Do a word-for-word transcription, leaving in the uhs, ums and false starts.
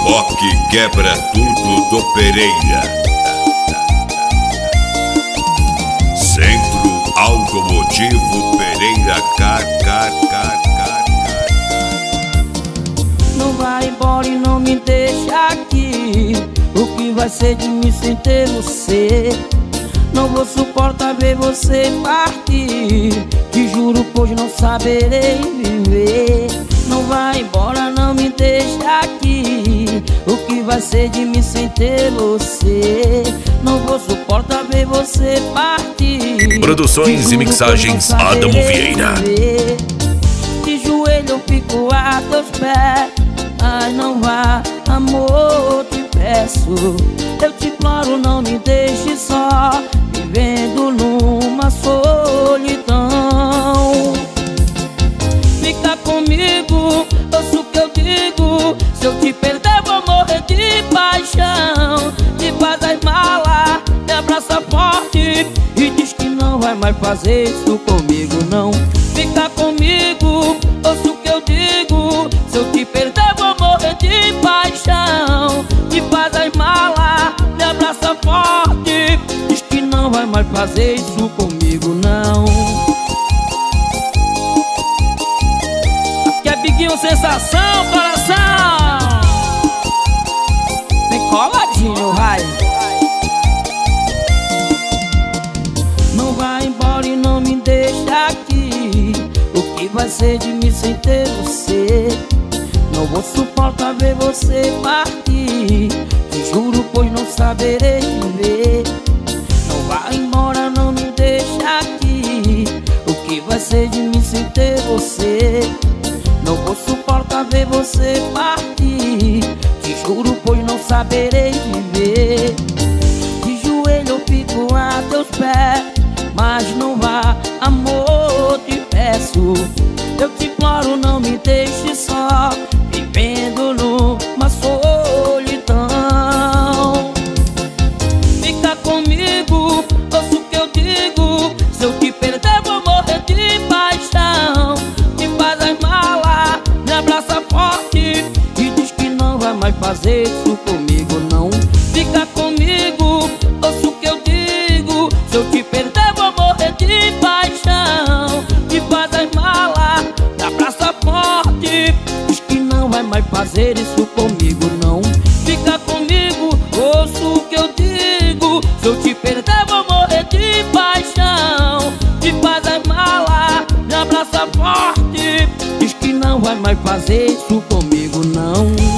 Rock quebra tudo do Pereira. Centro Automotivo Pereira, car, car, car, car, car. Não vai embora e não me deixa aqui. O que vai ser de mim sem ter você? Não vou suportar ver você partir. Te juro, pois não saberei viver. Não vai embora, não me deixa aqui. O que vai ser de mim sem ter você? Não vou suportar ver você partir. Produções e mixagens Adamo Vieira. Viver. De joelho eu fico a teus pés, mas não vá, amor, te peço. Eu te imploro, não me deixe só, vivendo numa solidão. Fica comigo, ouça o que eu digo. Se eu te perder vou morrer de paixão. Me faz as malas, me abraça forte e diz que não vai mais fazer isso comigo, não. Fica comigo, ouça o que eu digo. Se eu te perder vou morrer de paixão. Me faz as malas, me abraça forte, diz que não vai mais fazer isso comigo, não. Aqui é Biguinho Sensação, coração. Vem coladinho, vai. Não vai embora e não me deixa aqui. O que vai ser de mim sem ter você? Não vou suportar ver você partir. Te juro, pois não saberei viver. Não vai embora, não me deixa aqui. O que vai ser de mim sem ter você? Não vou suportar ver você partir. Te juro, pois não saberei viver. De joelho eu fico a teus pés, mas não vá, amor, te peço. Eu te imploro, não me deixe só, vivendo numa solidão. Fica comigo, ouça o que eu digo. Se eu te perder vou morrer de paixão. Me faz as malas, me abraça forte e diz que não vai mais fazer isso comigo, não. Fica comigo, ouça o que eu digo. Se eu te perder vou morrer de paixão. Me faz as malas, me abraça forte, diz que não vai mais fazer isso comigo, não. Fica comigo, ouça o que eu digo. Se eu te perder vou morrer de paixão. Me faz as malas, me abraça forte, diz que não vai mais fazer isso comigo, não.